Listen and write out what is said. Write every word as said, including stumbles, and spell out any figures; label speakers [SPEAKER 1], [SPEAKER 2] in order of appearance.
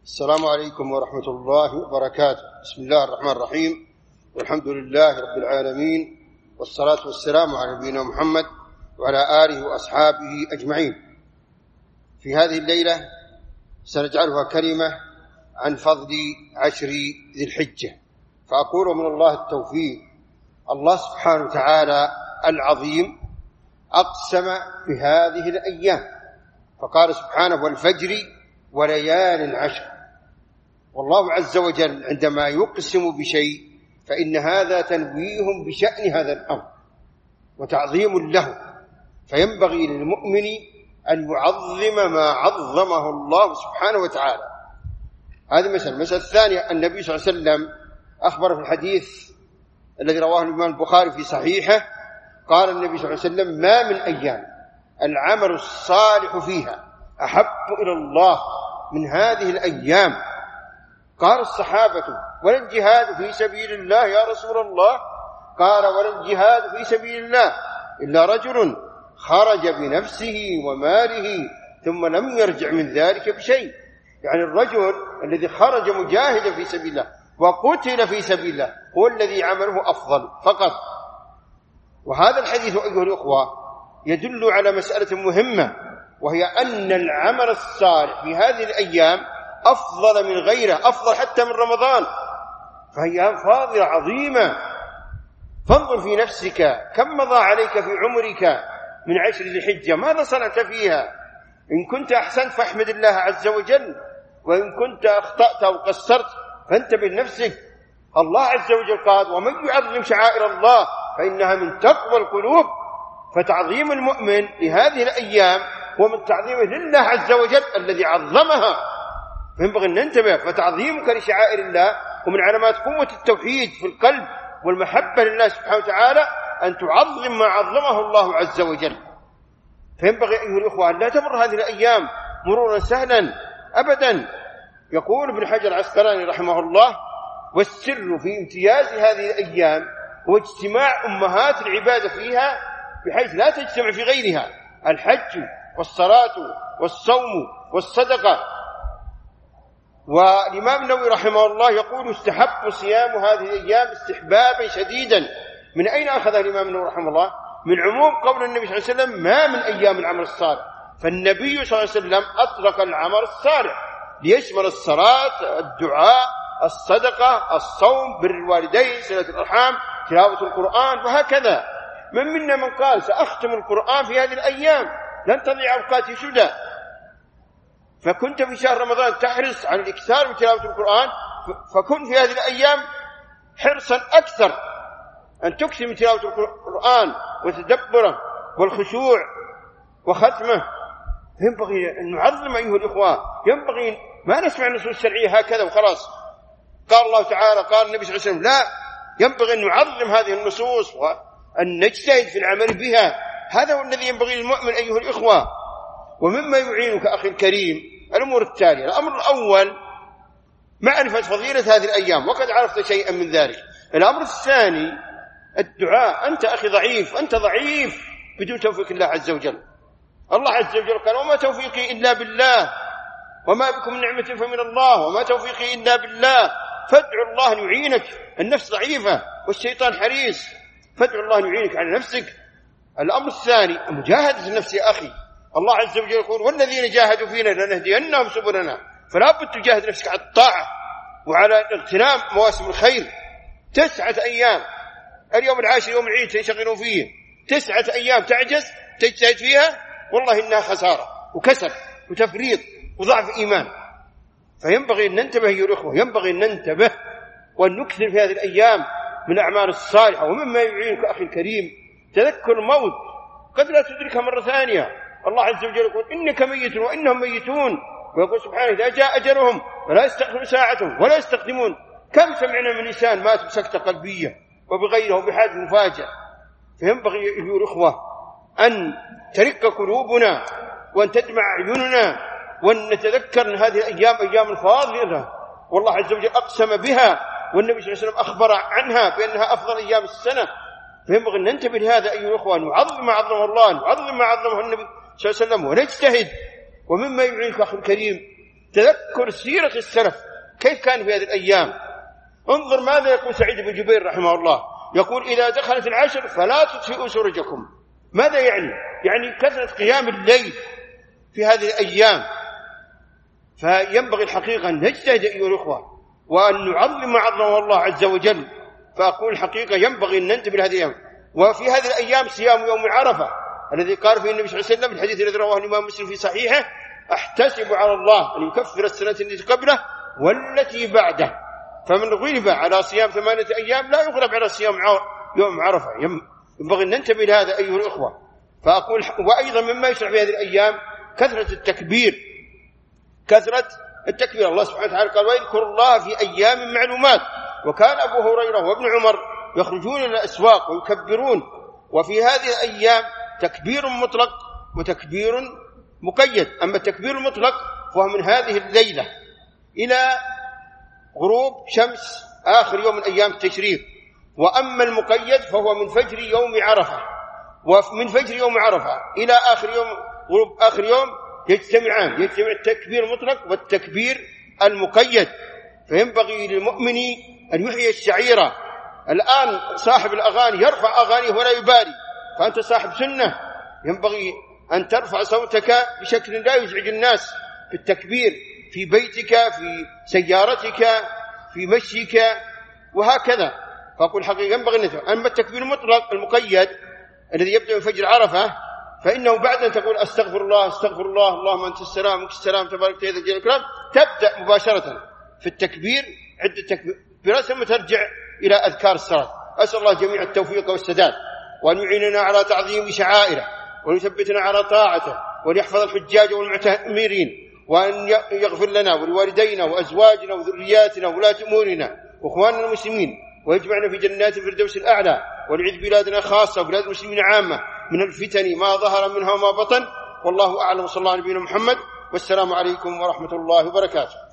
[SPEAKER 1] السلام عليكم ورحمة الله وبركاته. بسم الله الرحمن الرحيم، والحمد لله رب العالمين، والصلاة والسلام على نبينا محمد وعلى آله وأصحابه أجمعين. في هذه الليلة سنجعلها كلمة عن فضل عشر ذي الحجة، فأقول من الله التوفيق. الله سبحانه وتعالى العظيم أقسم بهذه الأيام فقال سبحانه: والفجر وليال عشر. والله عز وجل عندما يقسم بشيء فإن هذا تنويه بشأن هذا الأمر وتعظيم له، فينبغي للمؤمن أن يعظم ما عظمه الله سبحانه وتعالى. هذه مثل. المثل الثانية، النبي صلى الله عليه وسلم أخبر في الحديث الذي رواه الإمام البخاري في صحيحه، قال النبي صلى الله عليه وسلم: ما من أيام العمل الصالح فيها أحب إلى الله من هذه الأيام. قال الصحابة: ولا الجهاد في سبيل الله يا رسول الله؟ قال: ولا الجهاد في سبيل الله إلا رجل خرج بنفسه وماله ثم لم يرجع من ذلك بشيء. يعني الرجل الذي خرج مجاهدا في سبيل الله وقتل في سبيل الله هو الذي عمله أفضل فقط. وهذا الحديث أيها الأخوة يدل على مسألة مهمة، وهي أن العمل الصالح في هذه الأيام أفضل من غيره، أفضل حتى من رمضان، فهي فاضلة عظيمة. فانظر في نفسك كم مضى عليك في عمرك من عشر ذي الحجة، ماذا صنعت فيها؟ إن كنت أحسنت فاحمد الله عز وجل، وإن كنت أخطأت أو قصرت فانتبه لنفسك. الله عز وجل قال: ومن يعظم شعائر الله فإنها من تقوى القلوب. فتعظيم المؤمن لهذه الأيام هو من تعظيمه لله عز وجل الذي عظمها، فينبغي أن ننتبه. فتعظيمك لشعائر الله ومن علامات قوة التوحيد في القلب والمحبة لله سبحانه وتعالى أن تعظم ما عظمه الله عز وجل. فينبغي أيها الأخوة أن لا تمر هذه الأيام مرورا سهلا أبدا. يقول ابن حجر العسقلاني رحمه الله: والسر في امتياز هذه الأيام هو اجتماع أمهات العبادة فيها بحيث لا تجتمع في غيرها: الحج والصلاة والصوم والصدقة. والإمام النووي رحمه الله يقول: استحب صيام هذه الأيام استحبابا شديدا. من أين أخذ الإمام النووي رحمه الله؟ من عموم قول النبي صلى الله عليه وسلم: ما من أيام العمل الصالح. فالنبي صلى الله عليه وسلم أطلق العمل الصالح ليشمل الصلاة، الدعاء، الصدقة، الصوم، بر الوالدين، صلة الأرحام، تلاوة القرآن، وهكذا. من منا من قال: سأختم القرآن في هذه الأيام، لن تضيع أوقاتي سدى. فكنت في شهر رمضان تحرص على الإكثار من تلاوة القرآن، فكن في هذه الأيام حرصا أكثر أن تكثر من تلاوة القرآن وتدبره والخشوع وختمه. ينبغي أن نعظم أيها الإخوة، ينبغي ما نسمع النصوص الشرعية هكذا وخلاص. قال الله تعالى، قال النبي صلى الله عليه وسلم، لا، ينبغي أن نعظم هذه النصوص وأن نجتهد في العمل بها. هذا هو الذي ينبغي للمؤمن أيها الإخوة. ومما يعينك أخي الكريم الأمور التالية: الأمر الأول معرفة فضيلة هذه الأيام، وقد عرفت شيئا من ذلك. الأمر الثاني الدعاء. أنت أخي ضعيف، أنت ضعيف بدون توفيق الله عز وجل. الله عز وجل قال: وما توفيقي إلا بالله وما بكم من نعمة فمن الله وما توفيقي إلا بالله. فادعوا الله أن يعينك. النفس ضعيفة والشيطان حريص، فادعوا الله أن يعينك على نفسك. الأمر الثاني مجاهدة النفس يا أخي. الله عز وجل يقول: والذين جاهدوا فينا لنهدينهم سبلنا. فلا بد تجاهد نفسك على الطاعة وعلى اغتنام مواسم الخير. تسعة أيام، اليوم العاشر يوم العيد تنشغلون فيه، تسعة أيام تعجز تجتهد فيها، والله إنها خسارة وكسر وتفريط وضعف إيمان. فينبغي أن ننتبه أيها الأخوة، ينبغي أن ننتبه وأن نكثر في هذه الأيام من الأعمال الصالحة. ومما يعينك أخي الكريم تذكر الموت، قد لا تدركها مرة ثانية. الله عز وجل يقول: إنك ميت وإنهم ميتون. ويقول سبحانه: إذا جاء أجلهم ولا يستأخرون ساعة ولا يستقدمون. كم سمعنا من إنسان مات بسكتة قلبية وبغيره وبحادث مفاجئ. فينبغي أيها الأخوة أن ترق قلوبنا وأن تدمع أعيننا وأن نتذكر أن هذه الأيام أيام فاضلة، والله عز وجل أقسم بها، والنبي صلى الله عليه وسلم أخبر عنها بأنها أفضل أيام السنة. فينبغي أن ننتبه لهذا أيها الأخوة، نعظم ما عظمه الله، نعظم ما عظمه النبي صلى الله عليه وسلم، ونجتهد. ومما يعينك أخي الكريم تذكر سيرة السلف كيف كان في هذه الأيام. انظر ماذا يقول سعيد بن جبير رحمه الله، يقول إذا دخلت العشر فلا تطفئوا سرجكم. ماذا يعني؟ يعني كثرة قيام الليل في هذه الأيام. فينبغي الحقيقة أن نجتهد أيها الأخوة وأن نعظم ما عظمه الله عز وجل. فأقول الحقيقة ينبغي أن ننتبه لهذه الأيام. وفي هذه الأيام صيام يوم عرفة الذي قال فيه النبي صلى الله عليه وسلم في الحديث الذي رواه الإمام مسلم في صحيحه: أحتسب على الله أن يكفر السنة التي قبله والتي بعده. فمن غلب على صيام ثمانية أيام لا يغلب على صيام يوم عرفة. ينبغي أن ننتبه لهذا أيها الأخوة. فأقول وأيضا مما يشرع في هذه الأيام كثرة التكبير، كثرة التكبير. الله سبحانه وتعالى قال: واذكر الله في أيام معلومات. وكان أبو هريرة وابن عمر يخرجون إلى الأسواق ويكبرون. وفي هذه الأيام تكبير مطلق وتكبير مقيد. أما التكبير المطلق فهو من هذه الليلة إلى غروب شمس آخر يوم من أيام التشريق. وأما المقيد فهو من فجر يوم عرفة، ومن فجر يوم عرفة إلى آخر يوم غروب آخر يوم يجتمعان، يجتمع التكبير المطلق والتكبير المقيد. فينبغي للمؤمن أن يحيي الشعيرة. الآن صاحب الأغاني يرفع أغانيه ولا يبالي، فأنت صاحب سنة ينبغي أن ترفع صوتك بشكل لا يزعج الناس في التكبير في بيتك، في سيارتك، في مشيك، وهكذا. فأقول حقيقة ينبغي أن نتفق. أما التكبير المطلق المقيد الذي يبدأ من فجر عرفة فإنه بعد أن تقول أستغفر الله أستغفر الله اللهم أنت السلام وأنت السلام تبارك يا ذا الجلال والإكرام، تبدأ مباشرة في التكبير عدة تكبيرات ثم ترجع إلى أذكار الصلاة. أسأل الله جميع التوفيق والسداد، وأن يعيننا على تعظيم شعائره، وأن يثبتنا على طاعته، وأن يحفظ الحجاج والمعتمرين، وأن يغفر لنا ولوالدينا وأزواجنا وذرياتنا وولاة أمورنا وإخواننا المسلمين، ويجمعنا في جنات الفردوس الأعلى، ويعيذ بلادنا خاصة وبلاد المسلمين عامة من الفتن ما ظهر منها وما بطن. والله أعلم. صلى الله على نبينا محمد، والسلام عليكم ورحمة الله وبركاته.